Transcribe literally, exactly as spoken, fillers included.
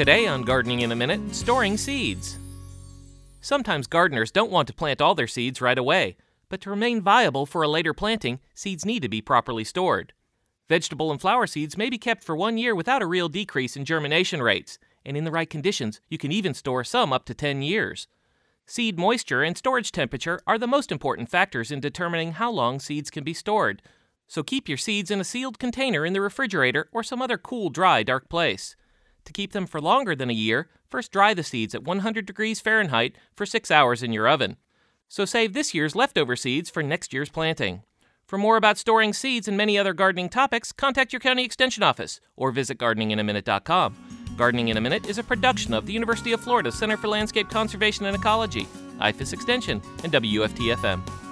Today on Gardening in a Minute, storing seeds. Sometimes gardeners don't want to plant all their seeds right away, but to remain viable for a later planting, seeds need to be properly stored. Vegetable and flower seeds may be kept for one year without a real decrease in germination rates, and in the right conditions, you can even store some up to ten years. Seed moisture and storage temperature are the most important factors in determining how long seeds can be stored, so keep your seeds in a sealed container in the refrigerator or some other cool, dry, dark place. To keep them for longer than a year, first dry the seeds at one hundred degrees Fahrenheit for six hours in your oven. So save this year's leftover seeds for next year's planting. For more about storing seeds and many other gardening topics, contact your county extension office or visit gardening in a minute dot com. Gardening in a Minute is a production of the University of Florida Center for Landscape Conservation and Ecology, I F A S Extension, and W F T F M.